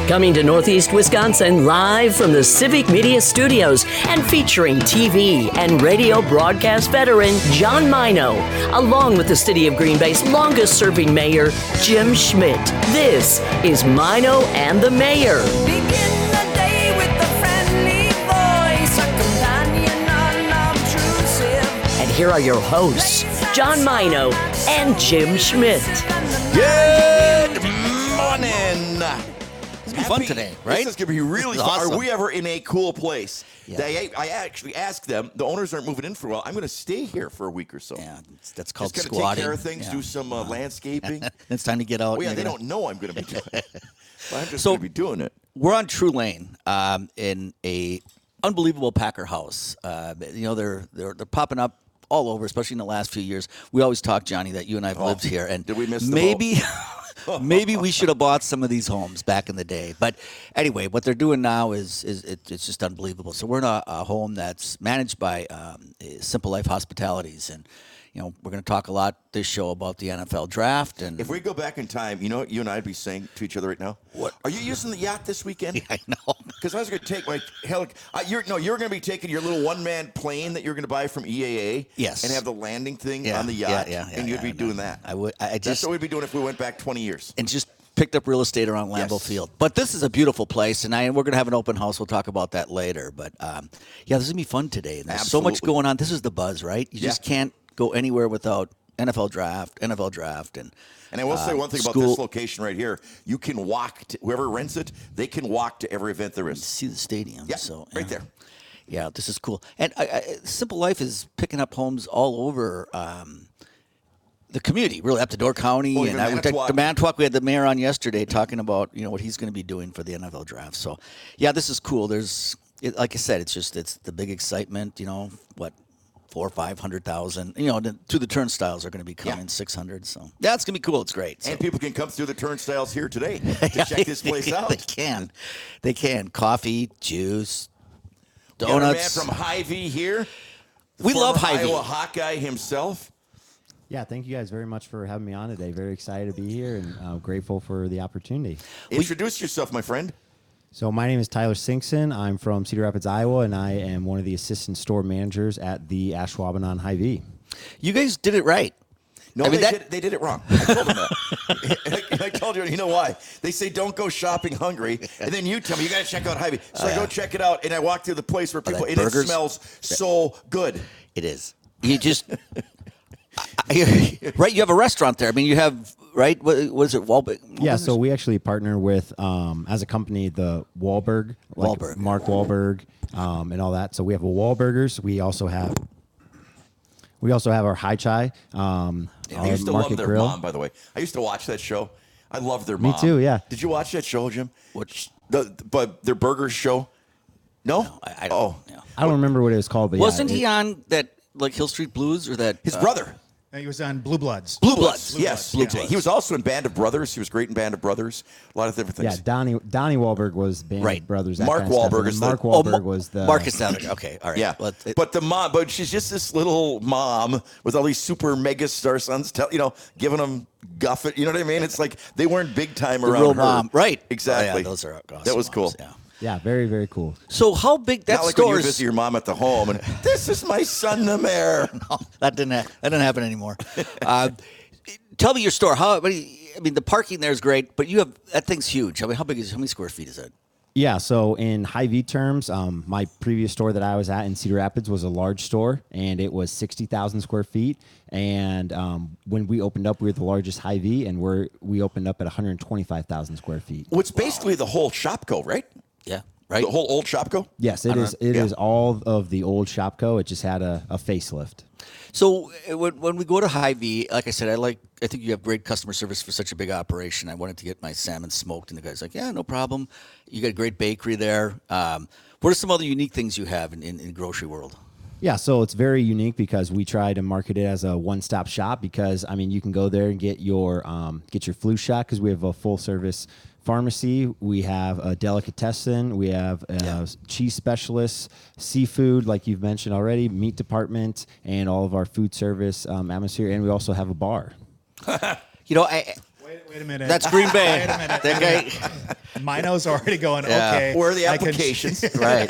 Coming to Northeast Wisconsin live from the Civic Media Studios and featuring TV and radio broadcast veteran John Mino, along with the City of Green Bay's longest-serving mayor, Jim Schmidt. This is Mino and the Mayor. Begin the day with a friendly voice, a companion unobtrusive. And here are your hosts, John Mino and Jim Schmidt. Good morning. It's gonna be fun today, right? This is going to be really fun. Awesome. Are we ever in a cool place? Yeah. I actually asked them, the owners aren't moving in for a while. I'm going to stay here for a week or so. Yeah, that's called Just going to squatting. take care of things, Yeah. do some landscaping. It's time to get out. Oh, yeah, You're they gonna- don't know I'm going to be doing it. But I'm just So- going to be doing it. We're on True Lane in a unbelievable Packer house. They're popping up all over, especially in the last few years. We always talk, Johnny, that you and I have lived here, and did we miss the maybe. Maybe we should have bought some of these homes back in the day. But anyway, what they're doing now is it's just unbelievable. So we're in a home that's managed by Simple Life Hospitalities. And, we're going to talk a lot this show about the NFL draft. And If we go back in time, you know what you and I would be saying to each other right now? What? Are you using the yacht this weekend? I know. Because I was going to take my you're going to be taking your little one-man plane that you're going to buy from EAA. Yes. And have the landing thing Yeah, on the yacht. yeah, and you'd be doing that. I would. I That's just what we'd be doing if we went back 20 years. and just picked up real estate around Lambeau Yes. Field. But this is a beautiful place, and we're going to have an open house. We'll talk about that later. But this is going to be fun today. And there's so much Absolutely. going on. This is the buzz, right? You just can't go anywhere without NFL draft, and And I will say one thing about this location right here. You can walk to whoever rents it, they can walk to every event there is. see the stadium. Yeah, so right there. Yeah, this is cool. And Simple Life is picking up homes all over the community, really up to Door County. Well, And even Manitowoc. the Manitowoc, we had the mayor on yesterday talking about what he's going to be doing for the NFL draft. So, yeah, this is cool. Like I said, it's the big excitement. 400,000 or 500,000. To the turnstiles are going to be coming 600. So yeah, it's going to be cool. It's great. So. And people can come through the turnstiles here today to check this place out. They can. Coffee, juice, Got our donuts. man from Hy-Vee here. The We love former Hy-Vee. Iowa Hawkeye himself. Yeah, thank you guys very much for having me on today. Very excited to be here and grateful for the opportunity. Introduce yourself, my friend. So my name is Tyler Sinkson. I'm from Cedar Rapids, Iowa, and I am one of the assistant store managers at the Ashwaubenon Hy-Vee. You guys did it right. No, I mean, they did it wrong. I told them that. I told you know why? They say don't go shopping hungry, and then you tell me you got to check out Hy-Vee. So I go check it out, and I walk through the place where people, that and it burgers? smells so good. It is. You just right. You have a restaurant there. I mean, you have right. What is it? Wahlberg. Yeah, so we actually partner with, as a company, the Wahlberg, Wahlberg. Mark Wahlberg, and all that. So we have a Wahlburgers. We also have our High Chai. I used to Market love their Grill. mom, by the way. I used to watch that show. I love their mom. Me too, yeah. Did you watch that show, Jim? Which- But their burgers show? No? I don't. Oh, Yeah. I don't remember what it was called, but Wasn't yeah, he on that Hill Street Blues or that his brother. He was on Blue Bloods. Blue Bloods? Yes. Blue Yeah. Bloods. He was also in Band of Brothers. He was great in Band of Brothers. A lot of different things. Yeah, Donnie Wahlberg was Band Right. of Brothers. that Mark kind of stuff. Wahlberg And is Mark the- Wahlberg was the Marcus Allen. Okay, all right. Yeah, but the mom, but she's just this little mom with all these super mega star sons, giving them guff it. You know what I mean? It's like they weren't big time The around real her. mom, right? Exactly. Oh, yeah, those are awesome. That was cool. moms, Yeah. Yeah, very, very cool. So how big that Not like when store you is? visit your mom at the home and this is my son, the mayor. No, that didn't happen anymore. Tell me your store. The parking there is great, but that thing's huge. I mean, how many square feet is it? Yeah, so in Hy-Vee terms, my previous store that I was at in Cedar Rapids was a large store, and it was 60,000 square feet. And when we opened up, we were the largest Hy-Vee, and we opened up at 125,000 square feet. Well, it's basically the whole Shopko, right? Yeah, right. The whole old Shopko? Yes, it is. It yeah. is all of the old Shopko. It just had a facelift. So when we go to Hy-Vee, like I said, I think you have great customer service for such a big operation. I wanted to get my salmon smoked, and the guy's like, "Yeah, no problem." You got a great bakery there. What are some other unique things you have in grocery world? Yeah, so it's very unique because we try to market it as a one-stop shop. Because you can go there and get your flu shot because we have a full-service pharmacy. We have a delicatessen. We have a cheese specialist, seafood, like you've mentioned already, meat department, and all of our food service atmosphere. And we also have a bar. I Wait a minute. That's Green Bay. Wait a minute. That guy. Mino's already going, Yeah. okay. Where are the I can- applications? Right.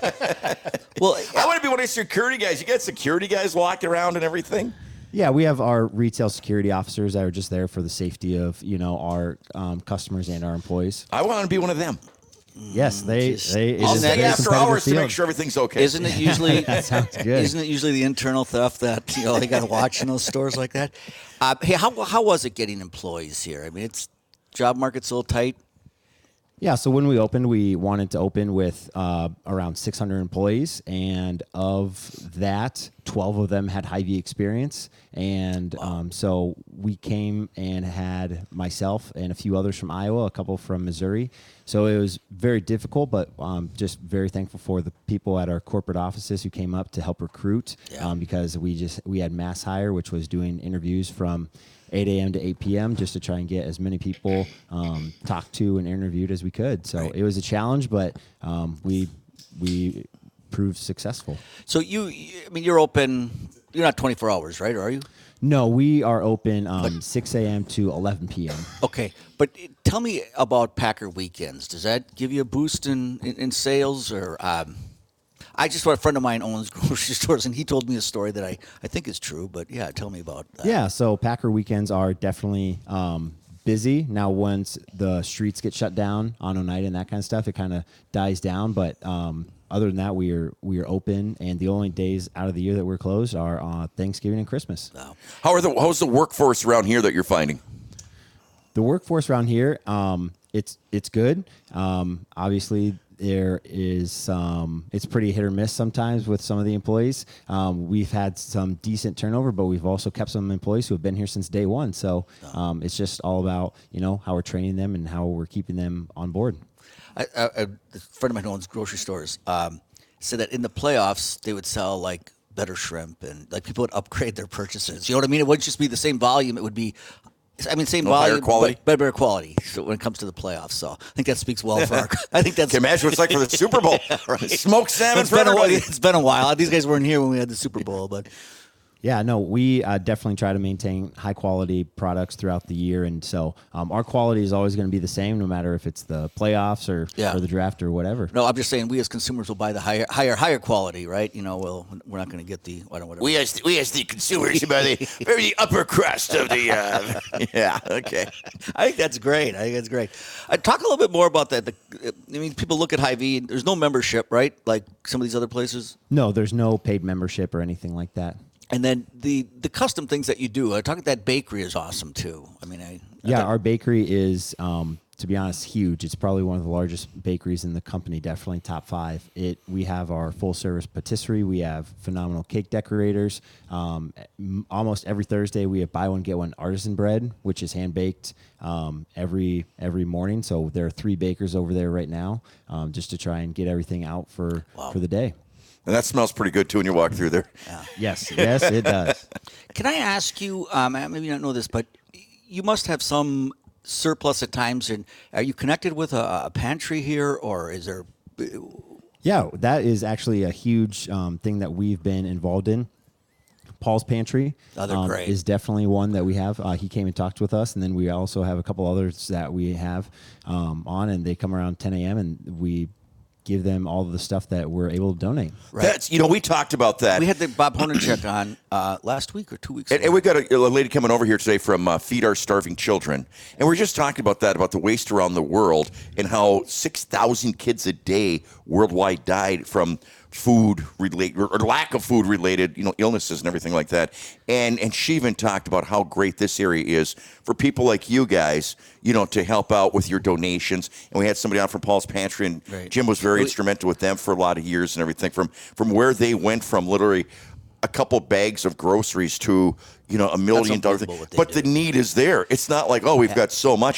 Well, I want to be one of these security guys. You got security guys walking around and everything? Yeah, we have our retail security officers that are just there for the safety of our customers and our employees. I want to be one of them. Yes, they. It I'll is a stay very after competitive hours to make field. sure everything's okay. isn't it usually That sounds good. Isn't it usually the internal theft that they got to watch in those stores like that? Hey, how was it getting employees here? I mean, it's job market's a little tight. Yeah, so when we opened, we wanted to open with around 600 employees, and of that, 12 of them had Hy-Vee experience. And so we came and had myself and a few others from Iowa, a couple from Missouri. So it was very difficult, but just very thankful for the people at our corporate offices who came up to help recruit because we had mass hire, which was doing interviews from 8 a.m. to 8 p.m. just to try and get as many people talked to and interviewed as we could. So it was a challenge, but we proved successful. So you're open. You're not 24 hours, right? Or are you? No, we are open 6 a.m. to 11 p.m. Okay, but tell me about Packer weekends. Does that give you a boost in sales, or? I just a friend of mine owns grocery stores, and he told me a story that I think is true. But yeah, tell me about that. Yeah, so Packer weekends are definitely busy. Now, once the streets get shut down on a night and that kind of stuff, it kind of dies down. But other than that, we are open, and the only days out of the year that we're closed are Thanksgiving and Christmas. Wow. How's the workforce around here that you're finding? The workforce around here, it's good. Obviously, there is it's pretty hit or miss sometimes with some of the employees. We've had some decent turnover, but we've also kept some employees who have been here since day one. So it's just all about how we're training them and how we're keeping them on board. A friend of mine who owns grocery stores said that in the playoffs they would sell like better shrimp, and like people would upgrade their purchases. You know what I mean? It wouldn't just be the same volume. It would be, same volume, higher quality. but better quality. So when it comes to the playoffs, so I think that speaks well for our. I think that's. Can you imagine what it's like for the Super Bowl? Right. Smoked salmon It's for been a while. everybody. It's been a while. These guys weren't here when we had the Super Bowl, but Yeah, no, we definitely try to maintain high quality products throughout the year, and so our quality is always going to be the same, no matter if it's the playoffs or the draft or whatever. no, I'm just saying we as consumers will buy the higher quality, right? Well, we're not going to get the whatever. We as the consumers about the upper crust of the yeah, okay. I think that's great. Talk a little bit more about that. People look at Hy-Vee. There's no membership, right? Like some of these other places. No, there's no paid membership or anything like that. And then the custom things that you do. I talk that bakery is awesome too. Our bakery is, to be honest, huge. It's probably one of the largest bakeries in the company, definitely top 5. We have our full service patisserie. We have phenomenal cake decorators. Almost every Thursday we have buy one get one artisan bread, which is hand baked every morning. So there are 3 bakers over there right now, just to try and get everything out for the day. And that smells pretty good too when you walk through there. Yes, it does. Can I ask you? Maybe you don't know this, but you must have some surplus at times. And are you connected with a pantry here, or is there? Yeah, that is actually a huge thing that we've been involved in. Paul's Pantry They're great. is definitely one that we have. He came and talked with us, and then we also have a couple others that we have on, and they come around 10 a.m. and we give them all of the stuff that we're able to donate. Right. That's we talked about that. We had the Bob Honencheck on last week or 2 weeks ago. And we got a lady coming over here today from Feed Our Starving Children. And we're just talking about that, about the waste around the world and how 6,000 kids a day worldwide died from food related or lack of food related, illnesses and everything like that. And she even talked about how great this area is for people like you guys, to help out with your donations. And we had somebody on from Paul's Pantry, and Right. Jim was very instrumental with them for a lot of years and everything, from where they went from literally a couple bags of groceries to $1 million. unbelievable what they But do. the need is there. It's not like, we've got so much.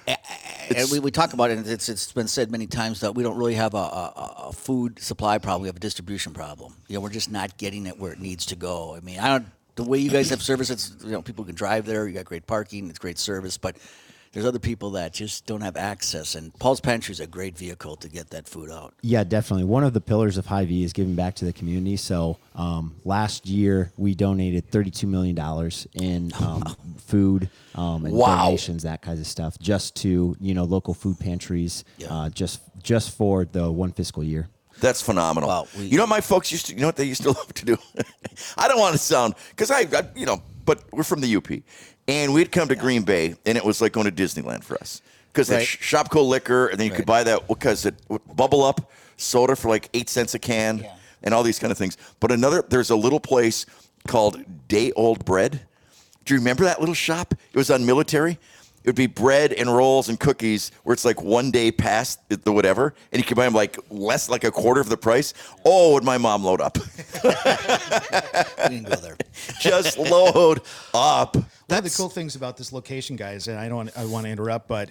And we talk about it, and it's been said many times that we don't really have a food supply problem. We have a distribution problem. We're just not getting it where it needs to go. The way you guys have service, it's people can drive there. You got great parking, it's great service, but there's other people that just don't have access, and Paul's Pantry is a great vehicle to get that food out. Yeah, definitely. One of the pillars of Hy-Vee is giving back to the community. So last year we donated $32 million in food and donations, that kind of stuff, just to local food pantries, just for the one fiscal year. That's phenomenal. Wow, you know what my folks used to, you know what they used to love to do? I don't want to sound, because but we're from the UP. And we'd come to Green Bay, and it was like going to Disneyland for us. Because Right. Shopko liquor, and then you could buy that, because it Bubble Up soda for like 8 cents a can, and all these kind of things. But there's a little place called Day Old Bread. Do you remember that little shop? It was on Military. It would be bread and rolls and cookies where it's like 1 day past the whatever, and you could buy them like a quarter of the price. Oh, would my mom load up? We didn't go there. Just load up. One of the cool things about this location, guys, and I want to interrupt, but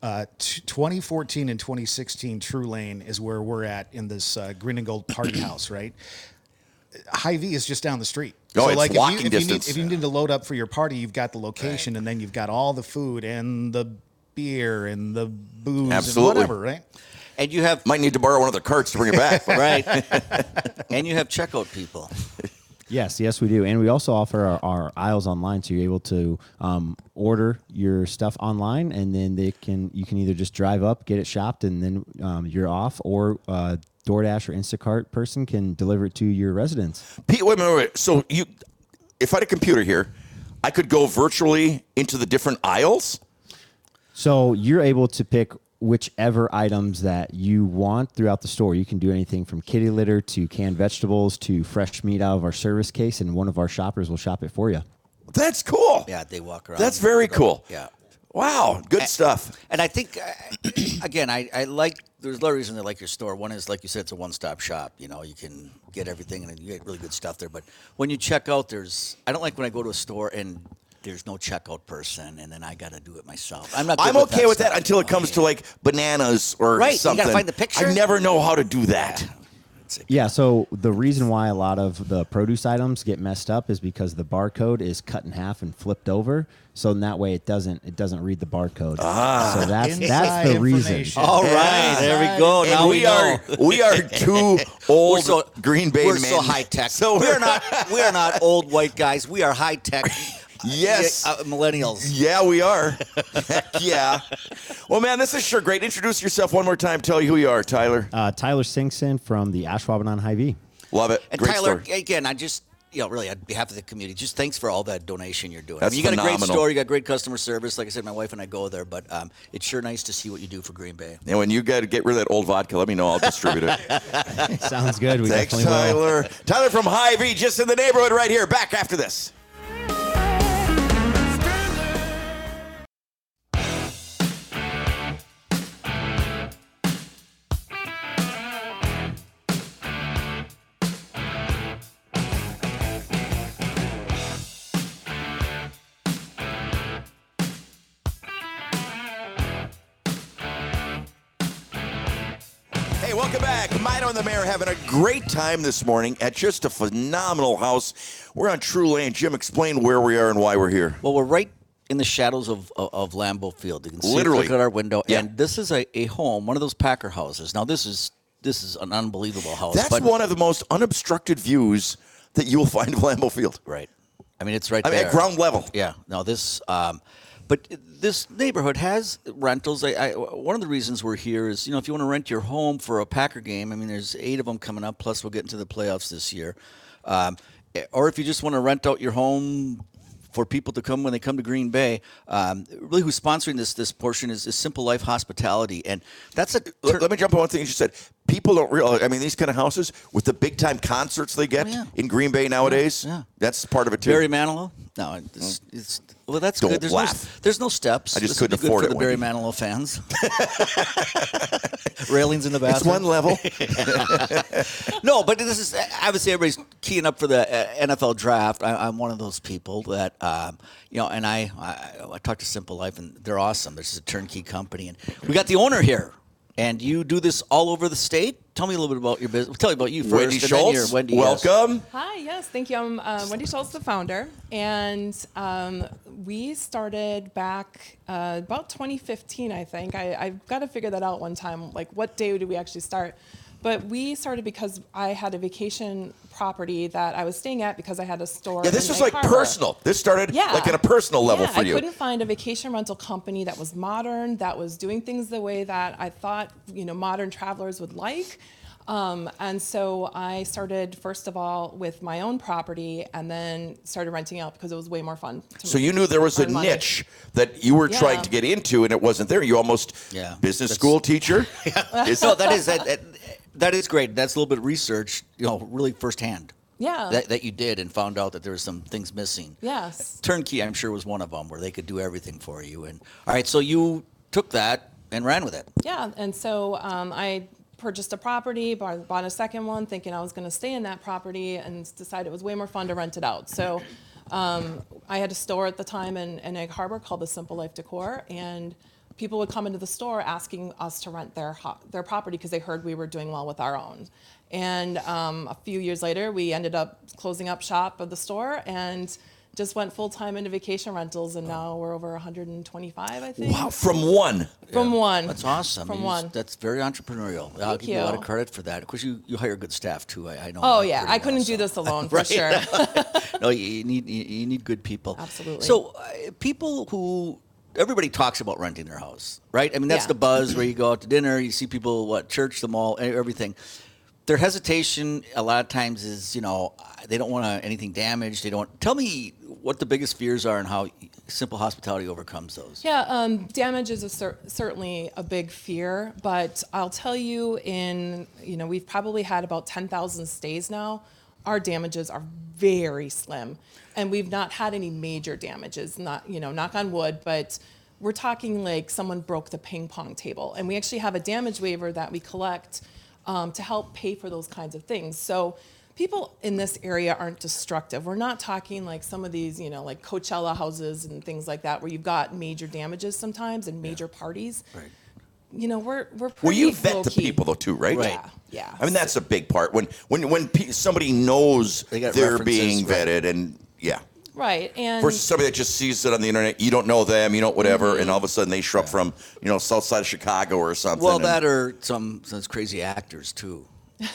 2014 and 2016 True Lane is where we're at in this Green and Gold Party House, right? Hy-Vee is just down the street. Oh, it's like walking if distance. you need to load up for your party, you've got the location, and then you've got all the food and the beer and the booze Absolutely. and whatever, right? And you have Might need to borrow one of the carts to bring it back. right, and you have checkout people. Yes, we do. And we also offer our aisles online, so you're able to order your stuff online, and then you can either just drive up, get it shopped, and then you're off, or DoorDash or Instacart person can deliver it to your residence. Pete, wait. So if I had a computer here, I could go virtually into the different aisles? So you're able to pick whichever items that you want throughout the store. You can do anything from kitty litter to canned vegetables to fresh meat out of our service case, and one of our shoppers will shop it for you. That's cool. Yeah, they walk around. That's very cool. Yeah. Wow, good stuff. And I think, again, I like, there's a lot of reasons I like your store. One is, like you said, it's a one-stop shop. You can get everything, and you get really good stuff there. But when you check out, I don't like when I go to a store and there's no checkout person, and then I got to do it myself. I'm okay with that stuff. until it comes to like bananas or Right, you something. gotta find the picture. I never know how to do that. Yeah, so the reason why a lot of the produce items get messed up is because the barcode is cut in half and flipped over. So in that way, it doesn't read the barcode. So that's Inside the reason. information. All right, there we go. Now And we we are two old Green Bay We're men. so high tech. So we are not old white guys. We are high tech. Yes. Millennials. Yeah, we are. Heck yeah. Well, man, this is sure great. Introduce yourself one more time. Tell you who you are, Tyler. Tyler Singson from the Ashwaubenon Hy-Vee. Love it. And Great Tyler, story. again, I just, really, on behalf of the community, just thanks for all that donation you're doing. That's you got a great phenomenal. store, you got great customer service. Like I said, my wife and I go there, but it's sure nice to see what you do for Green Bay. And when you got to get rid of that old vodka, let me know. I'll distribute it. Sounds good. We Thanks, definitely will. Tyler. Tyler from Hy-Vee, just in the neighborhood right here. Back after this. Hey, welcome back. Mino and the Mayor having a great time this morning at just a phenomenal house. We're on True Lane. Jim, explain where we are and why we're here. Well, we're right in the shadows of Lambeau Field. You can see Literally. look at our window, Yeah. and this is a home, one of those Packer houses. Now, this is an unbelievable house. That's but, one of the most unobstructed views that you will find of Lambeau Field. Right. I mean, it's right I mean, there. at ground level. Yeah. No, this. But this neighborhood has rentals. One of the reasons we're here is, if you want to rent your home for a Packer game, I mean, there's 8 of them coming up, plus we'll get into the playoffs this year. Or if you just want to rent out your home for people to come when they come to Green Bay, really who's sponsoring this portion is Simple Life Hospitality. And that's Let me jump on one thing you just said. People don't realize, I mean, these kind of houses with the big time concerts they get in Green Bay nowadays, Yeah. that's part of it too. Barry Manilow? No, it's well, that's Don't good. laugh. There's no steps. I just This would be couldn't afford good it, for the Barry Wendy. Manilow fans. Railings in the It's bathroom. one level. No, but this is obviously everybody's keying up for the NFL draft. I'm one of those people that and I talked to Simple Life, and they're awesome. This is a turnkey company, and we got the owner here. And you do this all over the state? Tell me a little bit about your business. Tell me about you first. Wendy and then Schultz, your- Wendy, yes. welcome. Hi, yes, thank you. I'm Wendy Schultz, the founder, and we started back about 2015, I think. I've got to figure that out one time, like what day did we actually start? But we started because I had a vacation property that I was staying at because I had a store. Yeah, this in was Egg like Harbor. personal. This started Yeah. like at a personal level Yeah, for you. I couldn't find a vacation rental company that was modern, that was doing things the way that I thought, modern travelers would like. And so I started, first of all, with my own property and then started renting out because it was way more fun. So you knew there was a earn money. niche that you were trying Yeah. to get into, and it wasn't there. You almost Yeah. business That's- school teacher. No, that is great. That's a little bit of research, really firsthand. Yeah. That you did and found out that there were some things missing. Yes. Turnkey, I'm sure, was one of them where they could do everything for you. And all right, so you took that and ran with it. Yeah, and so I purchased a property, bought a second one, thinking I was going to stay in that property, and decided it was way more fun to rent it out. So I had a store at the time in Egg Harbor called the Simple Life Decor, and people would come into the store asking us to rent their property because they heard we were doing well with our own. And a few years later, we ended up closing up shop of the store and just went full-time into vacation rentals, and now we're over 125, I think. Wow, from one. From one. That's awesome. From You one. That's very entrepreneurial. I'll give you a lot of you. credit for that. Of course, you hire good staff too. I know. Oh that yeah, pretty I couldn't well, do so. this alone for sure. No, you need good people. Absolutely. So people who everybody talks about renting their house, right? I mean, that's Yeah. the buzz where you go out to dinner, you see people church, the mall, everything. Their hesitation a lot of times is, they don't want anything damaged. They don't. Tell me what the biggest fears are and how Simple Hospitality overcomes those. Yeah, damage is certainly a big fear, but I'll tell you, we've probably had about 10,000 stays now. Our damages are very slim, and we've not had any major damages. Not, knock on wood, but we're talking like someone broke the ping pong table, and we actually have a damage waiver that we collect to help pay for those kinds of things. So people in this area aren't destructive. We're not talking like some of these, like Coachella houses and things like that, where you've got major damages sometimes and major parties. Right. We're pretty Well, you vet the low-key. people though too, right? Right. Yeah. I mean, that's a big part. When somebody knows They got they're references, being right. vetted, and yeah. Right. And Versus somebody that just sees it on the internet, you don't know them, you don't whatever, Mm-hmm. and all of a sudden they show up from, south side of Chicago or something. Well, and that or some crazy actors too.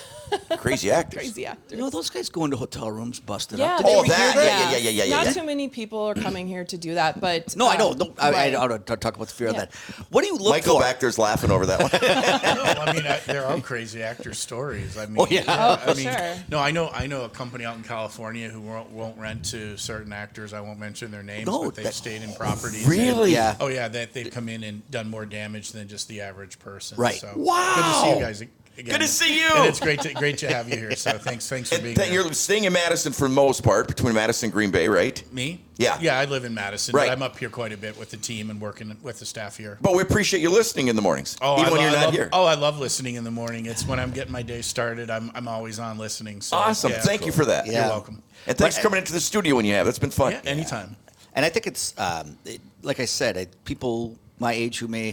crazy actors. crazy actors. Those guys go into hotel rooms busted Yeah. up. Oh, Did you ever that, hear yeah. Not yeah. too many people are coming here to do that, but No, I know. No, I right. ought to talk about the fear Yeah. of that. What do you look Michael for? back there's laughing over that one. No, I mean, there are crazy actor stories. I mean, yeah. Oh, for I mean, sure. No, I know a company out in California who won't rent to certain actors. I won't mention their names, No, but they've that- stayed in properties. Really? Yeah. Oh yeah, that they've come in and done more damage than just the average person. Right. So, Wow. Good to see you guys again. Good to see you. And it's great to have you here. So thanks for being here. You're staying in Madison for the most part, between Madison and Green Bay, right? Me? Yeah. Yeah, I live in Madison, Right. but I'm up here quite a bit with the team and working with the staff here. But we appreciate you listening in the mornings, even when you're not here. I love listening in the morning. It's when I'm getting my day started. I'm always on listening. So, Awesome. yeah. Thank you for that. Yeah. You're welcome. And thanks for coming into the studio when you have. That's been fun. Yeah, anytime. And I think it's like I said, people my age who may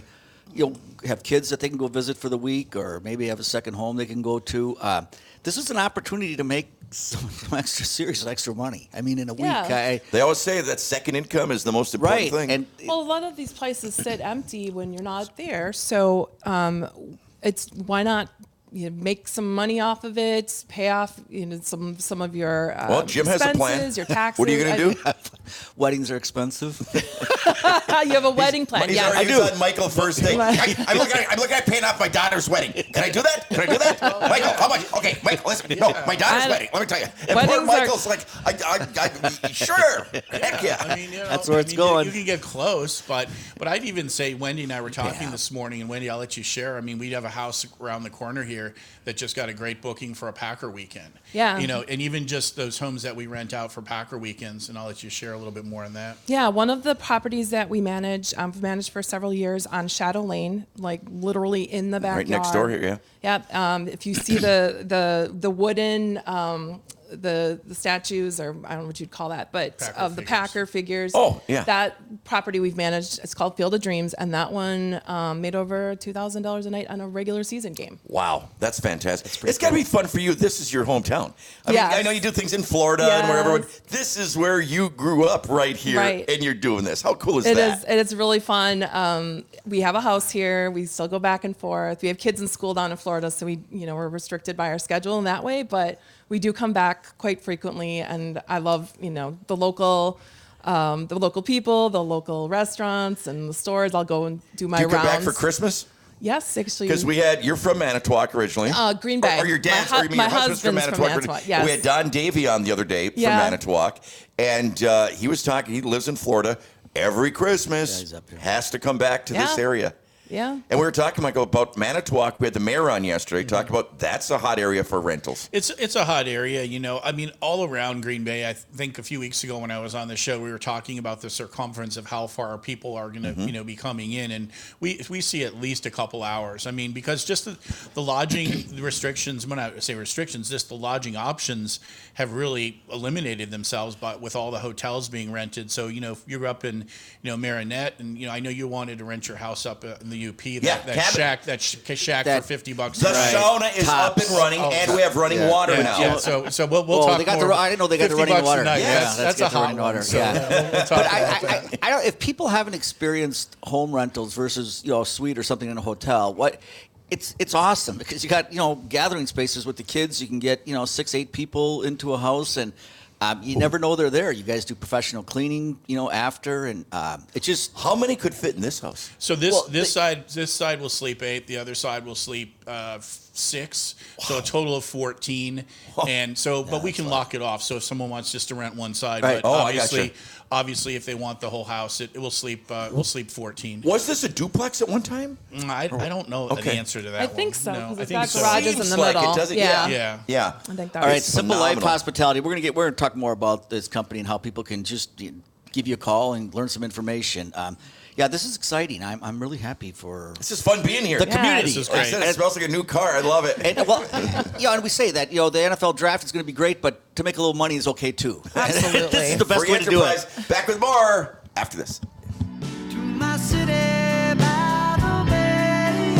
have kids that they can go visit for the week, or maybe have a second home they can go to. This is an opportunity to make some extra money. I mean, in a week, Yeah. They always say that second income is the most important right? thing. And Well, a lot of these places sit empty when you're not there, so it's why not make some money off of it, pay off some of your Well, Jim has a plan. expenses, your taxes. What are you going to do? weddings are expensive. You have a wedding plan. He's Yeah, already on Michael first day. I'm looking at paying off my daughter's wedding. Can I do that? Michael, how much? Okay, Michael, listen. No, my daughter's wedding. Let me tell you. And poor Weddings are- Michael's like, I sure. Heck yeah. I mean, That's where it's going. You can get close, but I'd even say Wendy and I were talking this morning, and Wendy, I'll let you share. I mean, we have a house around the corner here that just got a great booking for a Packer weekend. Yeah. And even just those homes that we rent out for Packer weekends, and I'll let you share a little bit more on that. Yeah, one of the properties that we manage, I've managed for several years on Shadow Lane, like literally in the backyard. Right next door here, yeah. Yep. If you see the wooden the statues, or I don't know what you'd call that, but Packer of the figures. Packer figures. Oh, yeah. That property we've managed, it's called Field of Dreams, and that one made over $2,000 a night on a regular season game. Wow, that's fantastic. It's got to be fun for you. This is your hometown. I mean, Yes. I know you do things in Florida and wherever, but Yes. this is where you grew up right here, Right. and you're doing this. How cool is It that? is. It is really fun. We have a house here. We still go back and forth. We have kids in school down in Florida, so we're restricted by our schedule in that way. But we do come back quite frequently, and I love the local people, the local restaurants, and the stores. I'll go and do my Do you come rounds. back for Christmas? Yes, actually. Because you're from Manitowoc originally. Green Bay. Or your dad's, My or you mean your hu- husband's from my husband's Manitowoc. from Manitowoc, yes. We had Don Davey on the other day from Yeah. Manitowoc, and he was talking, he lives in Florida. Every Christmas he's up here. has to come back to this Yeah. area. Yeah. And we were talking, Michael, about Manitowoc. We had the mayor on yesterday talking about that's a hot area for rentals. It's a hot area, I mean, all around Green Bay. I think a few weeks ago when I was on the show, we were talking about the circumference of how far people are going to, be coming in, and we see at least a couple hours. I mean, because just the lodging restrictions. When I say restrictions, just the lodging options have really eliminated themselves, but with all the hotels being rented. So if you're up in Marinette, and I know you wanted to rent your house up in the UP. Yeah, That cabin. shack That- for $50. The a night. sauna is up and running, and we have running water now. Yeah, so we'll Oh, talk they got more. I didn't know they got the 50 running bucks a water. night. Yes, that's let's a get the hot running water. one. So, Yeah. we'll talk But about that. I don't. If people haven't experienced home rentals versus a suite or something in a hotel, it's awesome because you got gathering spaces with the kids. You can get 6-8 people into a house, and you never know they're there. You guys do professional cleaning, after, and it just. How many could fit in this house? So this Well, this side will sleep 8. The other side will sleep 6. So a total of 14. And so, but we can lock it off. So if someone wants just to rent one side, Right. but Oh, I gotcha. obviously, if they want the whole house, it will sleep 14. Was this a duplex at one time? I don't know the Okay. answer to that. I think one. so, No, 'cause I it's think got so. garages in Seems the like middle. it, does it? Yeah. Yeah. Yeah. I think that All right, was Simple Life phenomenal. Hospitality. We're gonna talk more about this company and how people can just give you a call and learn some information. Yeah, this is exciting. I'm really happy for This is fun being here. the community. This is Like I great. said, it smells like a new car. I love it. And, well, and we say that the NFL draft is going to be great, but to make a little money is okay too. Absolutely. This is the best Free way to do enterprise. it. Back with more after this. To my city by the bay.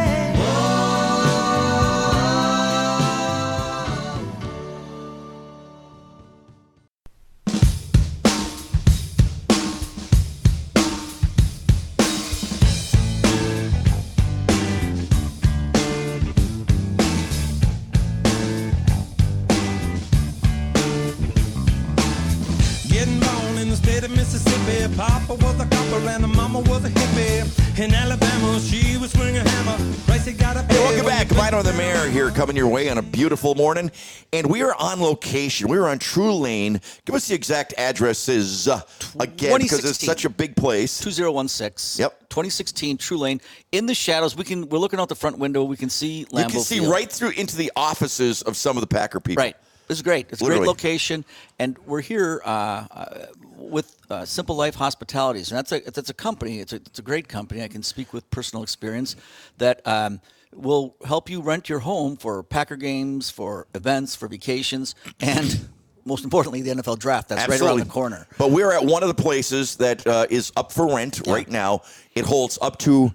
Getting born in the state of Mississippi. Papa was a copper and the mama was a hippie. In Alabama, she was swinging a hammer. Price you gotta pay. Hey, welcome back. Mino the Mayor here, coming your way on a beautiful morning. And we are on location. We are on True Lane. Give us the exact addresses again, because it's 2016. such a big place. 2016. Yep. 2016 True Lane. In the shadows, we're looking out the front window. We can see Lambeau You can see Field. right through into the offices of some of the Packer people. Right. This is great. It's a Literally. great location, and we're here with Simple Life Hospitalities, and that's a company. It's a great company. I can speak with personal experience that will help you rent your home for Packer games, for events, for vacations, and most importantly, the NFL draft. That's right around the corner. But we're at one of the places that is up for rent right now. It holds up to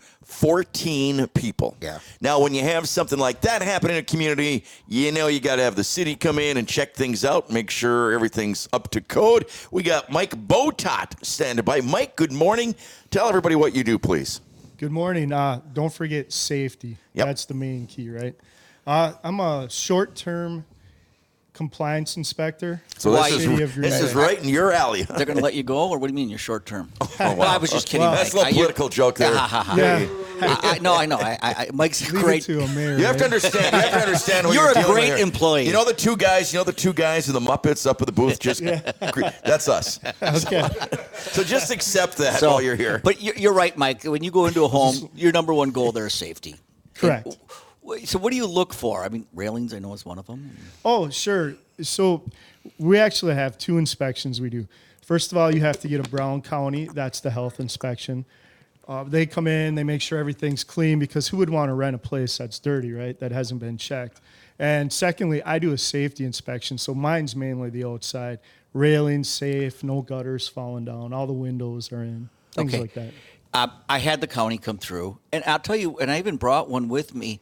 14 people. Yeah. Now, when you have something like that happen in a community, you got to have the city come in and check things out, make sure everything's up to code. We got Mike Botot standing by. Mike, good morning. Tell everybody what you do, please. Good morning. Don't forget safety. Yep. That's the main key, right? I'm a short-term compliance inspector. So Why- this City is, of Green this is Bay. right in your alley. They're going to let you go, or what do you mean you're short term? wow. Well, I was just kidding. Well, That's a Mike. little political joke there. Yeah, No, I know. Mike's leave it great. to a mayor. You have to right? understand. You have to understand. What You're you're a dealing with great here. employee. You know the two guys. in the Muppets up at the booth. Just that's us. Okay. So just accept that So, while you're here. But you're right, Mike. When you go into a home, your number one goal there is safety. Correct. So what do you look for? I mean, railings, I know is one of them. Oh, sure. So we actually have 2 inspections we do. First of all, you have to get a Brown County. That's the health inspection. They come in, they make sure everything's clean, because who would want to rent a place that's dirty, right? That hasn't been checked. And secondly, I do a safety inspection. So mine's mainly the outside. Railings safe, no gutters falling down, all the windows are in, things like that. I had the county come through, and I'll tell you, and I even brought one with me.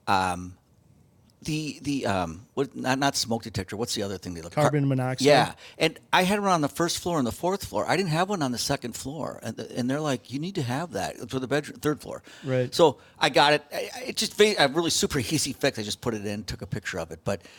Not smoke detector. What's the other thing they look? Carbon monoxide. Yeah, and I had one on the first floor and the fourth floor. I didn't have one on the second floor, and they're like, you need to have that for the bedroom, third floor. Right. So I got it. It just a really super easy fix. I just put it in, took a picture of it, but.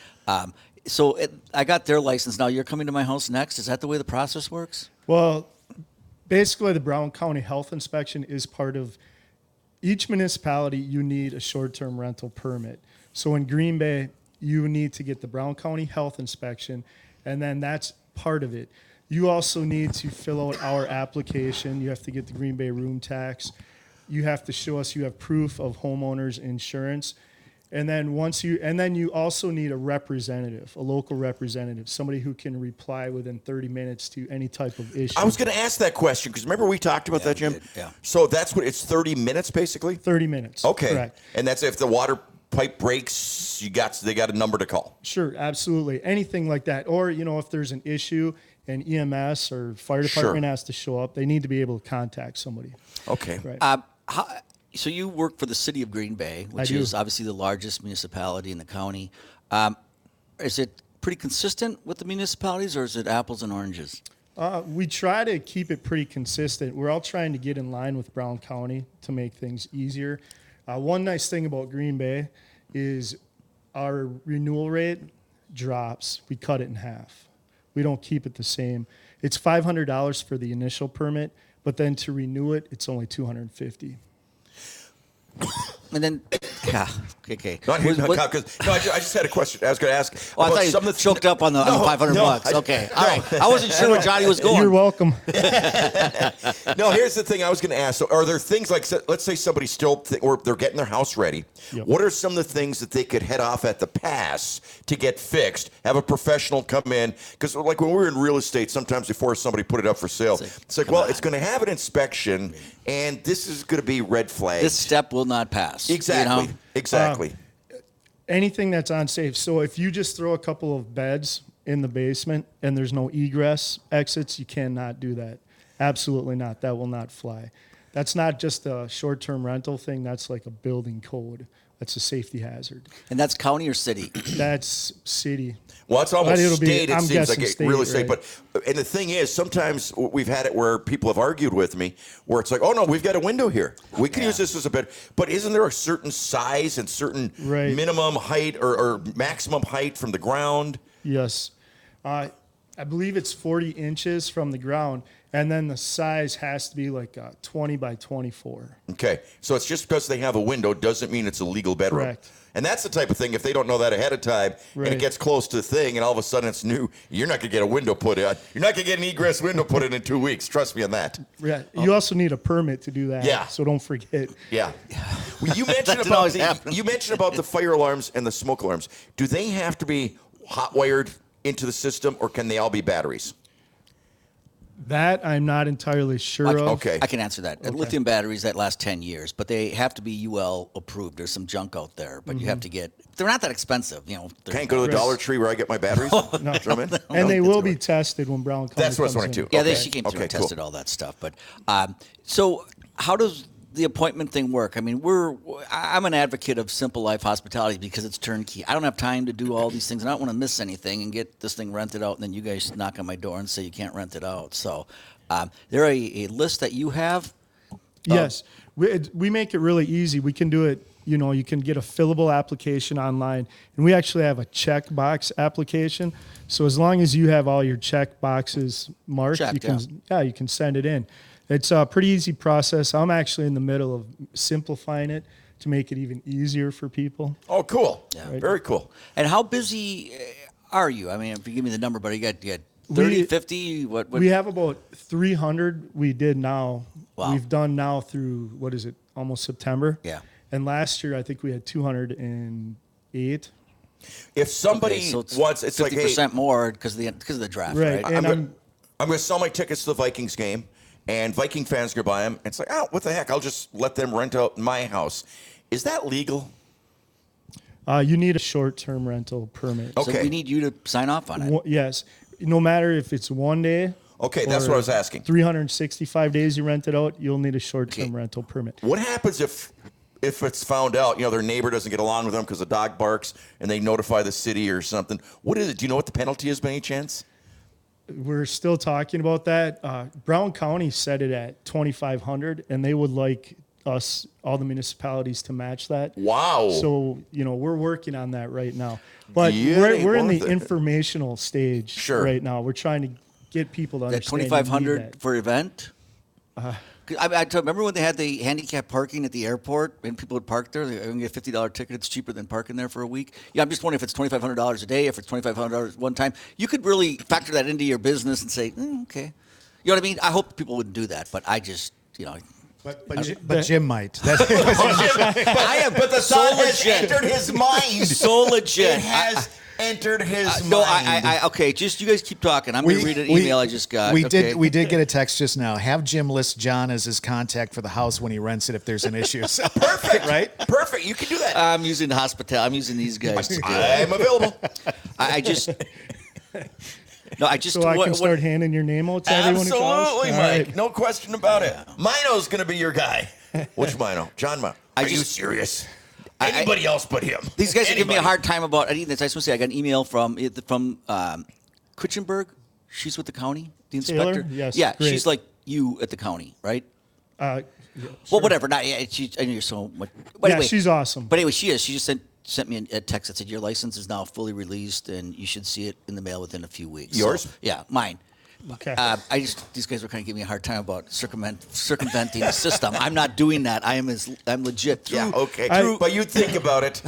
I got their license. Now you're coming to my house next. Is that the way the process works? Well, basically the Brown County Health Inspection is part of each municipality. You need a short-term rental permit. So in Green Bay, you need to get the Brown County Health Inspection, and then that's part of it. You also need to fill out our application. You have to get the Green Bay room tax. You have to show us you have proof of homeowner's insurance. And then you also need a representative, a local representative, somebody who can reply within 30 minutes to any type of issue. I was going to ask that question because remember we talked about that, Jim? Yeah. So that's what it's 30 minutes basically? 30 minutes. Okay. Correct. And that's if the water pipe breaks, they got a number to call. Sure, absolutely. Anything like that. Or, if there's an issue and EMS or fire department has to show up, they need to be able to contact somebody. Okay. Right. So you work for the city of Green Bay, which I do. is obviously the largest municipality in the county. Is it pretty consistent with the municipalities, or is it apples and oranges? We try to keep it pretty consistent. We're all trying to get in line with Brown County to make things easier. One nice thing about Green Bay is our renewal rate drops. We cut it in half. We don't keep it the same. It's $500 for the initial permit, but then to renew it, it's only $250. And then, yeah, okay. I just had a question. I was going to ask. Oh, I thought you some of the choked up on the $500. Okay, all right. I wasn't sure where Johnny was going. You're welcome. No, here's the thing I was going to ask. So are there things like, let's say somebody's still, or they're getting their house ready. Yep. What are some of the things that they could head off at the pass to get fixed? Have a professional come in? Because like when we're in real estate, sometimes before somebody put it up for sale, it's like well, it's going to have an inspection, and this is going to be red flags. This step will not pass. Exactly. You know? Exactly. Anything that's unsafe. So if you just throw a couple of beds in the basement and there's no egress exits, you cannot do that. Absolutely not. That will not fly. That's not just a short-term rental thing. That's like a building code. That's a safety hazard. And that's county or city? That's city. Well, it's almost state. It I'm seems like guessing it state, really state. right. But and the thing is, sometimes we've had it where people have argued with me, where it's like, oh no, we've got a window here. We can use this as a bed. But isn't there a certain size and certain minimum height or maximum height from the ground? Yes. I believe it's 40 inches from the ground, and then the size has to be like 20 by 24. Okay, so it's just because they have a window doesn't mean it's a legal bedroom. Correct. And that's the type of thing, if they don't know that ahead of time, and it gets close to the thing, and all of a sudden it's new, you're not going to get a window put in. You're not going to get an egress window put in 2 weeks. Trust me on that. Yeah. You also need a permit to do that. Yeah. So don't forget. Yeah. Well, you mentioned about the fire alarms and the smoke alarms. Do they have to be hot wired into the system, or can they all be batteries? That I'm not entirely sure of. Okay. I can answer that. Lithium batteries that last 10 years, but they have to be UL approved. There's some junk out there, but you have to get. They're not that expensive, you know. Can't go to the Dollar Tree where I get my batteries. And they will be tested when Brown County That's what I was comes wondering in. too. Yeah, she came through and tested all that stuff. But so how does the appointment thing work? I mean, I'm an advocate of Simple Life Hospitality because it's turnkey. I don't have time to do all these things, and I don't want to miss anything and get this thing rented out, and then you guys knock on my door and say you can't rent it out. So there a list that you have? Yes. We make it really easy. We can do it, you can get a fillable application online, and we actually have a checkbox application. So as long as you have all your check boxes marked, you can send it in. It's a pretty easy process. I'm actually in the middle of simplifying it to make it even easier for people. Oh, cool. Yeah. Right. Very cool. And how busy are you? I mean, if you give me the number, but you got 30, 50? What? We have about 300 we did now. Wow. We've done now through, almost September. Yeah. And last year, I think we had 208. If somebody wants, it's 50% like, hey, more because of the draft, Right. right? And I'm going to sell my tickets to the Vikings game. and Viking fans are going to buy them. And it's like, oh, what the heck? I'll just let them rent out my house. Is that legal? You need a short-term rental permit. Okay. So we need you to sign off on it. Yes. No matter if it's 1 day. Okay, that's or what I was asking. 365 days you rent it out, you'll need a short-term rental permit. What happens if it's found out, their neighbor doesn't get along with them because the dog barks and they notify the city or something? What is it? Do you know what the penalty is by any chance? We're still talking about that. Brown County set it at $2,500, and they would like us, all the municipalities, to match that. Wow. So, we're working on that right now. But Yeah, we're in the worth it. informational stage Sure. right now. We're trying to get people to That understand. $2,500 for event. I remember when they had the handicap parking at the airport and people would park there. They can get a $50 ticket. It's cheaper than parking there for a week. Yeah, I'm just wondering if it's $2,500 a day, if it's $2,500 one time. You could really factor that into your business and say, okay. You know what I mean? I hope people wouldn't do that, but I just, But Jim might. But the thought has entered his mind. So legit. It has entered his mind. No, okay. Just you guys keep talking. I'm going to read an email I just got. We okay. did get a text just now. Have Jim list John as his contact for the house when he rents it if there's an issue. So, Perfect, right? Perfect. You can do that. I'm using hospitality. I'm using these guys to do it. I'm available. I just. No, I just. So I can start handing your name out to everyone who calls? Absolutely, All Mike. right. No question about it. Mino's going to be your guy. Which Mino? John Mino. Are you serious? Anybody else but him. These guys are giving me a hard time about anything. I just want to say I got an email from Kutchenberg. She's with the county, the inspector. Taylor? Yes, Yeah, great. she's like you at the county, right? Sure. Well, whatever. Not, I know you're so much. But Yeah, anyway, she's awesome. But anyway, she is. She just sent me a text that said your license is now fully released and you should see it in the mail within a few weeks. Yours? So, yeah, mine. Okay. These guys were kind of giving me a hard time about circumventing the system. I'm not doing that. I'm legit. Yeah, okay. I- But you think about it.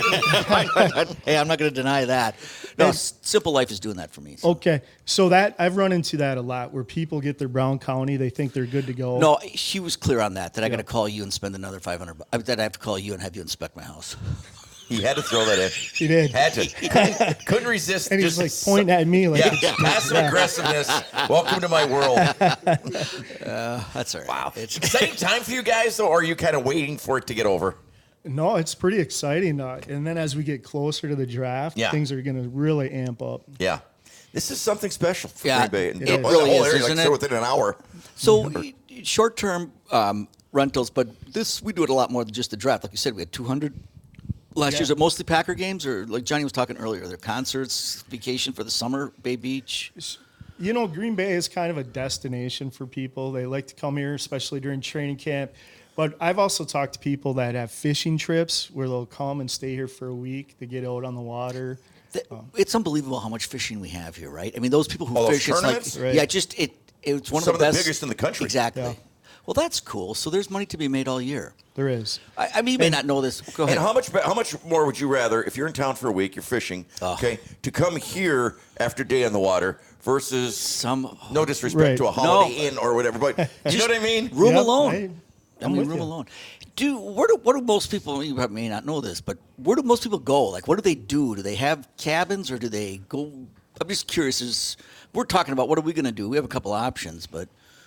Hey, I'm not going to deny that. No, Simple Life is doing that for me. So. Okay. So that I've run into that a lot where people get their Brown County, they think they're good to go. No, she was clear on that I got to call you and spend another $500. That I have to call you and have you inspect my house. He had to throw that in. He did. Had to. Couldn't resist. And he's just like pointing at me like, Yeah, passive aggressiveness. Welcome to my world. That's all right. Wow. Exciting time for you guys, though, or are you kind of waiting for it to get over? No, it's pretty exciting. And then as we get closer to the draft, Yeah. things are going to really amp up. Yeah. This is something special for Yeah, Green Bay. And it the is. whole really is, area, isn't like, it? within an hour. So short-term rentals, but we do it a lot more than just the draft. Like you said, we had 200 last year. Is it mostly Packer games, or like Johnny was talking earlier, their concerts, vacation for the summer, Bay Beach? Green Bay is kind of a destination for people. They like to come here, especially during training camp. But I've also talked to people that have fishing trips where they'll come and stay here for a week to get out on the water. It's unbelievable how much fishing we have here, right? I mean, those people who All those fish, it's like, tournaments? Right. yeah, it's one Some of the of the best, biggest in the country. Exactly. Yeah. Well, that's cool. So there's money to be made all year. There is. I mean, you may not know this. Go ahead. And how much more would you rather, if you're in town for a week, you're fishing, okay, to come here after day on the water versus no disrespect Right. to a Holiday No. Inn or whatever, but you know what I mean? Room Yep, alone. I'm with room you. alone. What do most people? You may not know this, but where do most people go? Like, what do they do? Do they have cabins or do they go? I'm just curious. We're talking about what are we going to do? We have a couple options, but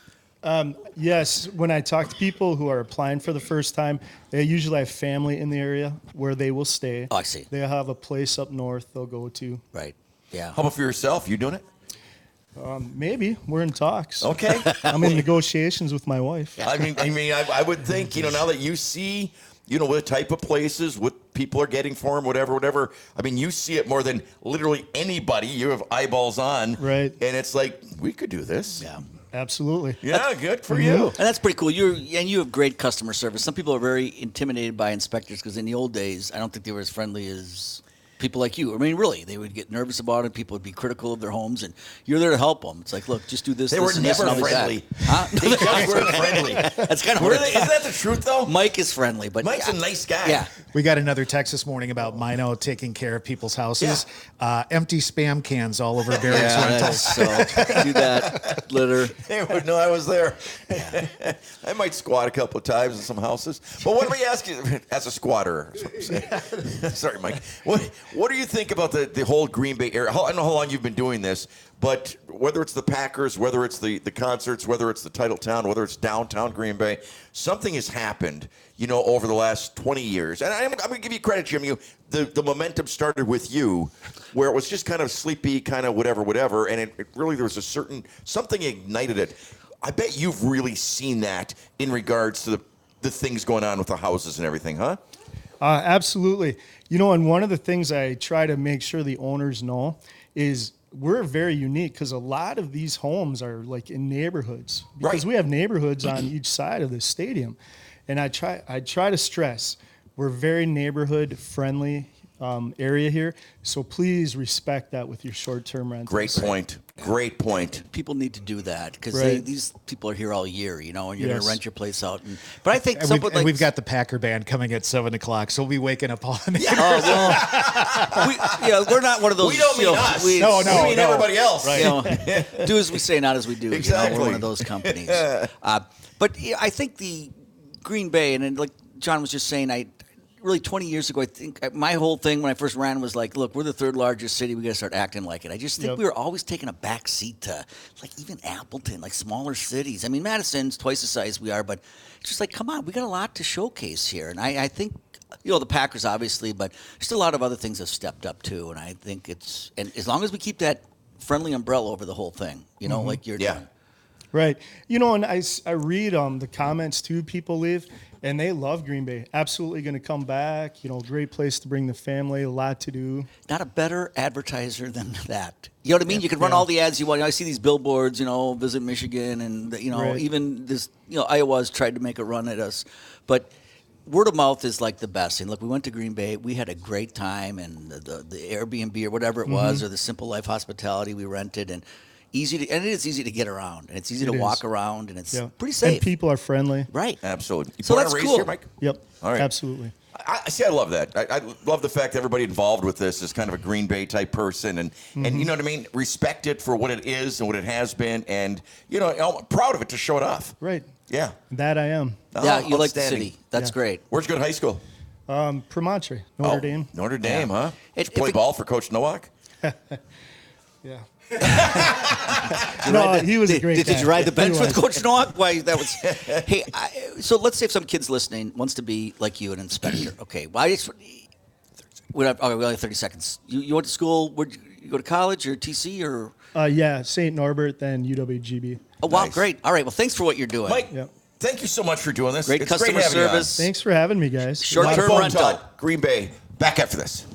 Yes, when I talk to people who are applying for the first time, they usually have family in the area where they will stay. Oh, I see. They have a place up north they'll go to. right, yeah. How about for yourself? You doing it? Maybe we're in talks. Okay. I'm in negotiations with my wife. I would think, now that you see, what type of places, what people are getting for them, whatever. I mean, you see it more than literally anybody. You have eyeballs on. Right. And it's like, we could do this. Yeah. Absolutely. Yeah, good for you. And that's pretty cool. You have great customer service. Some people are very intimidated by inspectors because in the old days, I don't think they were as friendly as people like you. I mean, really, they would get nervous about it. People would be critical of their homes, and you're there to help them. It's like, look, just do this. They this, were and this, never and I'll be back. friendly. Huh? They just weren't friendly. That's kind of Were they? Isn't that the truth, though? Mike is friendly, but Mike's a nice guy. Yeah. We got another text this morning about Mino taking care of people's houses. Empty Spam cans all over Barry's Yeah, rentals. so do that, litter. They would know I was there. I might squat a couple of times in some houses. But what do we ask you as a squatter? Is what I'm saying. Sorry, Mike. What do you think about the whole Green Bay area? I don't know how long you've been doing this, but whether it's the Packers, whether it's the concerts, whether it's the title town, whether it's downtown Green Bay, something has happened, over the last 20 years. And I'm going to give you credit, Jim. The momentum started with you, where it was just kind of sleepy, kind of whatever, and it really, there was something ignited it. I bet you've really seen that in regards to the things going on with the houses and everything, huh? Absolutely. And one of the things I try to make sure the owners know is we're very unique because a lot of these homes are like in neighborhoods because we have neighborhoods on each side of the stadium. And I try to stress we're very neighborhood friendly area here. So please respect that with your short-term rentals. Great point. People need to do that because these people are here all year, and you're going to rent your place out. But I think we've got the Packer band coming at 7:00, so we'll be waking up all night. We're not one of those. We don't mean us. We mean everybody else. Right. Do as we say, not as we do. Exactly. We're one of those companies. But I think the Green Bay, and like John was just saying, really 20 years ago, I think my whole thing when I first ran was like, look, we're the third largest city. We got to start acting like it. I just think we were always taking a back seat to like even Appleton, like smaller cities. I mean, Madison's twice the size we are, but it's just like, come on, we got a lot to showcase here. And I think, the Packers obviously, but just a lot of other things have stepped up too. And I think and as long as we keep that friendly umbrella over the whole thing, like you're doing. Right. And I read the comments too people leave, and they love Green Bay. Absolutely going to come back. Great place to bring the family, a lot to do. Not a better advertiser than that. You know what I mean? You can run all the ads you want. I see these billboards, visit Michigan, and, even this, Iowa's tried to make a run at us. But word of mouth is like the best. And look, we went to Green Bay. We had a great time, and the Airbnb or whatever it was, or the Simple Life Hospitality we rented, and it is easy to get around, and it's easy to walk around, and it's pretty safe. And people are friendly. Right. Absolutely. So that's cool. Here, Mike? Yep. All right. Absolutely. I love that. I love the fact that everybody involved with this is kind of a Green Bay type person, and you know what I mean? Respect it for what it is and what it has been, and, I'm proud of it to show it off. Right. Yeah. That I am. You like the city. That's great. Where's good high school? Promontory, Notre Dame. Notre Dame, huh? Did you play ball for Coach Nowak? Yeah. No, he was a great guy. Did you ride the bench with Coach Nowak? Why that was? Hey, so let's say if some kid's listening wants to be like you, an inspector. Okay, we only have 30 seconds. You went to school? Where'd you go to college or TC or? St. Norbert, then UWGB. Oh wow, great! All right, well, thanks for what you're doing, Mike. Thank you so much for doing this. Great it's customer great having you on. service. Thanks for having me, guys. Short-term rental. Todd, Green Bay. Back after this.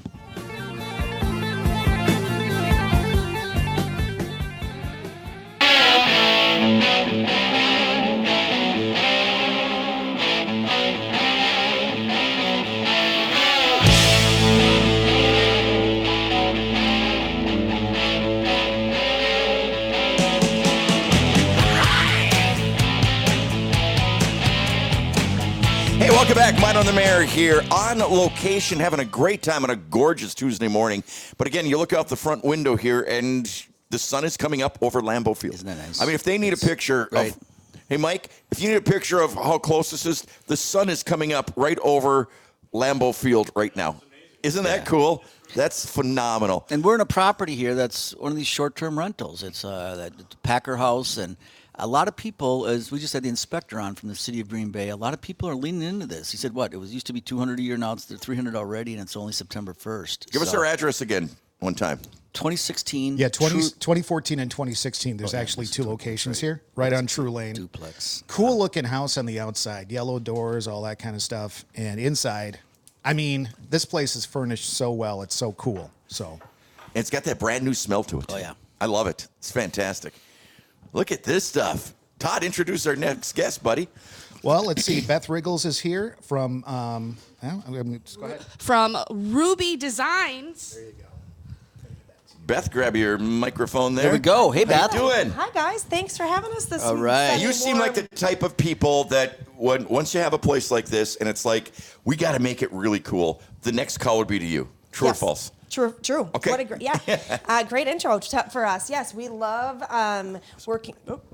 Hey, welcome back. Mine on the Mayor here on location, having a great time on a gorgeous Tuesday morning. But again, you look out the front window here, and the sun is coming up over Lambeau Field. Isn't that nice? I mean, if they need a picture of... Hey, Mike, if you need a picture of how close this is, the sun is coming up right over Lambeau Field right now. Isn't that cool? That's phenomenal. And we're in a property here that's one of these short-term rentals. It's that Packer House, and a lot of people, as we just had the inspector on from the city of Green Bay, a lot of people are leaning into this. He said, it used to be 200 a year, now it's 300 already, and it's only September 1st. Give us our address again one time. 2016. Yeah, 2014 and 2016. There's actually two locations here, right on True Lane. Duplex. Cool looking house on the outside, yellow doors, all that kind of stuff. And inside, I mean, this place is furnished so well. It's so cool. So, it's got that brand new smell to it. Oh, yeah. I love it. It's fantastic. Look at this stuff. Todd, introduce our next guest, buddy. Well, let's see. Beth Riggles is here from, go ahead. From Ruby Designs. There you go. Beth, grab your microphone there. There we go. Hey, Beth. How you doing? Hi, guys. Thanks for having us this All right. Sunday You seem like the type of people that once you have a place like this and it's like, we got to make it really cool, the next call would be to you. True or false? True. Okay. What a great intro for us. Yes, we love working.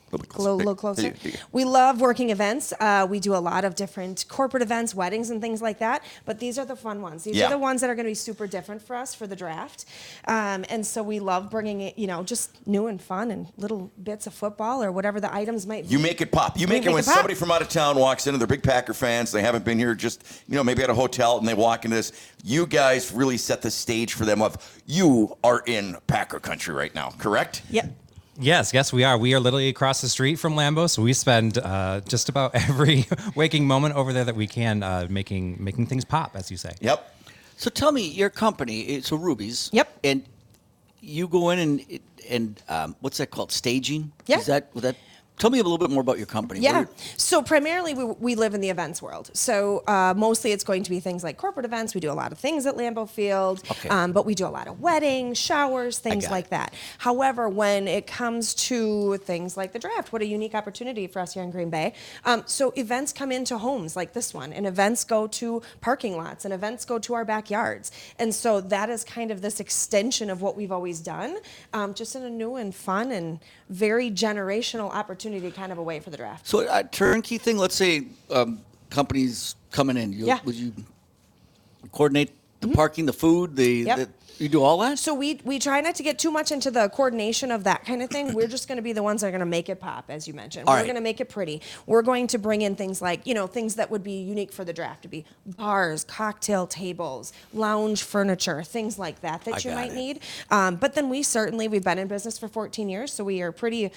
A little closer. We love working events. We do a lot of different corporate events, weddings, and things like that. But these are the fun ones. These are the ones that are going to be super different for us for the draft. And so we love bringing it, just new and fun and little bits of football or whatever the items might be. You make it pop. You make it when somebody from out of town walks in and they're big Packer fans. They haven't been here just, maybe at a hotel, and they walk into this. You guys really set the stage for them of you are in Packer country right now, correct? Yep. Yes, we are. We are literally across the street from Lambeau, so we spend just about every waking moment over there that we can making things pop, as you say. Yep. So tell me, your company, so Ruby's. Yep. And you go in and what's that called? Staging? Yeah. Is that tell me a little bit more about your company. Yeah. So primarily we live in the events world. So mostly it's going to be things like corporate events. We do a lot of things at Lambeau Field, but we do a lot of weddings, showers, things like that. However, when it comes to things like the draft, what a unique opportunity for us here in Green Bay. So events come into homes like this one, and events go to parking lots, and events go to our backyards. And so that is kind of this extension of what we've always done, just in a new and fun and very generational opportunity kind of a way for the draft. So a turnkey thing, let's say companies coming in, would you coordinate the parking, the food, you do all that? So we try not to get too much into the coordination of that kind of thing. We're just going to be the ones that are going to make it pop, as you mentioned. We're going to make it pretty. We're going to bring in things like, things that would be unique for the draft to be bars, cocktail tables, lounge furniture, things like that you might need. But then we've been in business for 14 years, so we are pretty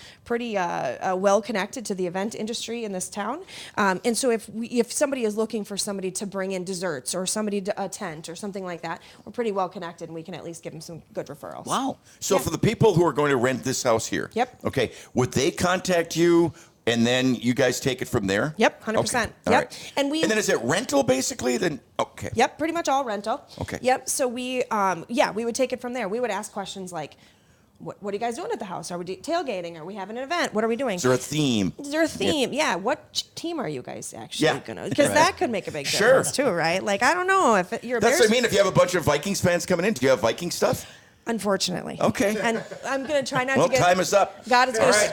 well connected to the event industry in this town. And so if somebody is looking for somebody to bring in desserts or somebody to a tent or something like that, we're pretty well connected, and we can at least give them some good referrals. Wow. So for the people who are going to rent this house here, okay, would they contact you and then you guys take it from there? Yep, 100%. Okay. Yep. All right. And then is it rental basically? Then okay. Yep, pretty much all rental. Okay. Yep. So we would take it from there. We would ask questions like, what are you guys doing at the house? Are we tailgating? Are we having an event? What are we doing? Is there a theme? Is there a theme? Yeah. What team are you guys actually going to? Because Right. that could make a big difference too, right? Like, I don't know if you're a That's Bears. what I mean. If you have a bunch of Vikings fans coming in, do you have Viking stuff? Unfortunately. Okay. And I'm going to try not Well, to get... time is up. God is going All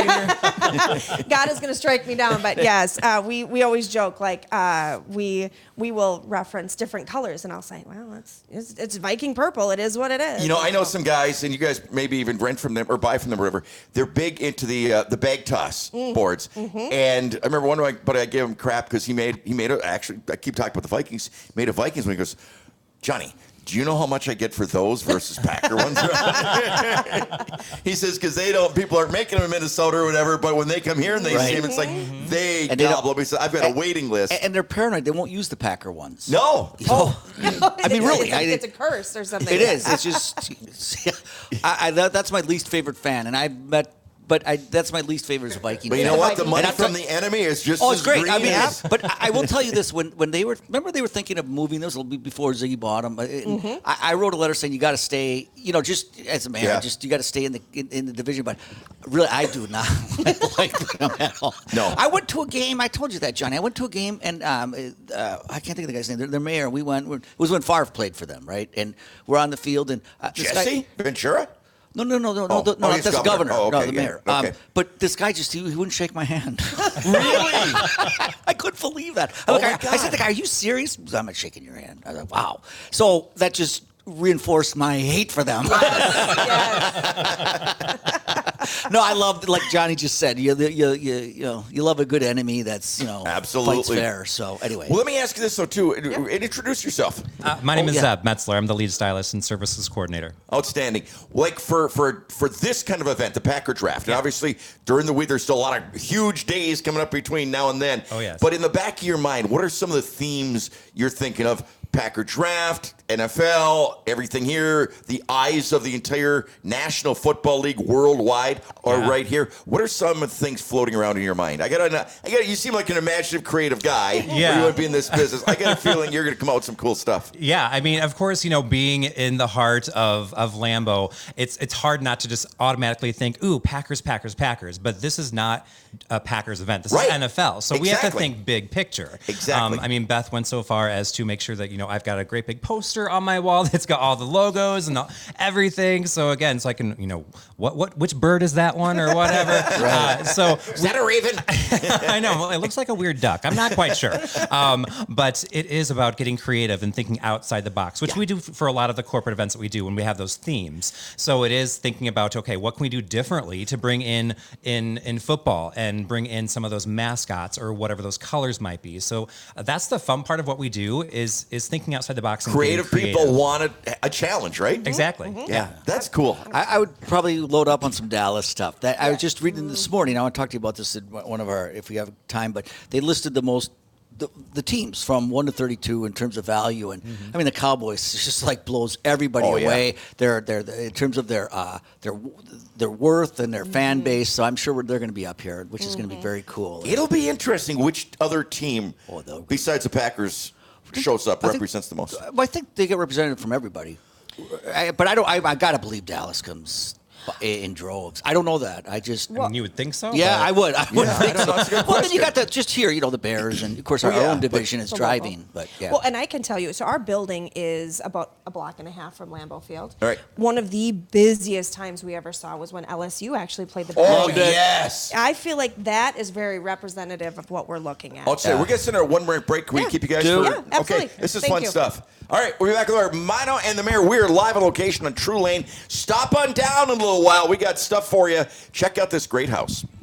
right. God is going to strike me down. But yes, we always joke, like, we will reference different colors, and I'll say, well, it's Viking purple. It is what it is. I know some guys, and you guys maybe even rent from them or buy from them or whatever. They're big into the bag toss boards. Mm-hmm. And I remember one of my buddy, I gave him crap because he made actually, I keep talking about the Vikings, he made a Vikings one. He goes, Johnny, do you know how much I get for those versus Packer ones? He says, because people aren't making them in Minnesota or whatever, but when they come here and they see them, it's like they gobble up. He said, I've got a waiting list. And they're paranoid. They won't use the Packer ones. No. I mean, really. It's a curse or something. It is. It's just, that's my least favorite fan. And I've met, that's my least favorite is Viking. But you know what? The money from the enemy is just it's great. green I mean, as- but I will tell you this: when they were thinking of moving, this was before Ziggy bought them. I wrote a letter saying you got to stay. Just as a man, you got to stay in the division. But really, I do not like them at all. No, I went to a game. I told you that, Johnny. I went to a game, and I can't think of the guy's name. Their mayor. We went. It was when Favre played for them, right? And we're on the field, and Jesse Ventura. No, that's the governor. Oh, okay, no, the mayor. Okay. But this guy he wouldn't shake my hand. Really? I couldn't believe that. Oh I said, "The guy, are you serious?" He goes, I'm not shaking your hand. I was like, wow. So that just reinforced my hate for them. No, I love, like Johnny just said, you love a good enemy that's absolutely fights fair. So anyway, well, let me ask you this though too. Introduce yourself. My name is Zeb Metzler. I'm the lead stylist and services coordinator. Outstanding. Like for this kind of event, the Packer draft, and obviously during the week there's still a lot of huge days coming up between now and then. Oh yes. But in the back of your mind, what are some of the themes you're thinking of? Packer draft, NFL, everything here. The eyes of the entire National Football League worldwide are right here. What are some of the things floating around in your mind? I got. You seem like an imaginative, creative guy. Yeah. You would be in this business. I got a feeling you're going to come out with some cool stuff. Yeah, I mean, of course, being in the heart of Lambeau, it's hard not to just automatically think, ooh, Packers. But this is not a Packers event. This is NFL. So we have to think big picture. Exactly. I mean, Beth went so far as to make sure that I've got a great big poster on my wall that's got all the logos and everything. So again, so I can, which bird is that one or whatever. So is that a raven? I know. Well, it looks like a weird duck. I'm not quite sure. But it is about getting creative and thinking outside the box, which we do for a lot of the corporate events that we do when we have those themes. So it is thinking about, okay, what can we do differently to bring in football and bring in some of those mascots or whatever those colors might be. So that's the fun part of what we do is thinking outside the box. And creative people want a challenge, right? Exactly. Yeah, that's cool. I would probably load up on some Dallas stuff. That I was just reading this morning. I want to talk to you about this in one of our, if we have time. But they listed the teams from 1 to 32 in terms of value, and I mean the Cowboys just like blows everybody away. They're in terms of their worth and their fan base. So I'm sure they're going to be up here, which is going to be very cool. It'll be interesting which other team besides the Packers shows up, represents the most. I think they get represented from everybody, but I got to believe Dallas comes in droves. I don't know that. You would think so? Yeah, I would. I would think so. That's a good Well, then you question. got just here, the Bears, and of course our own division is driving. But yeah. Well, and I can tell you, so our building is about a block and a half from Lambeau Field. All right. One of the busiest times we ever saw was when LSU actually played the Oh, Bears. yes. I feel like that is very representative of what we're looking at. I'll say, we're going to send our 1 minute break. Can we keep you guys for? Yeah, absolutely. Okay, this is Thank fun you. stuff. All right, we'll be back with our Mino and the Mayor. We're live on location on True Lane. Stop on down in a little while. We got stuff for you. Check out this great house.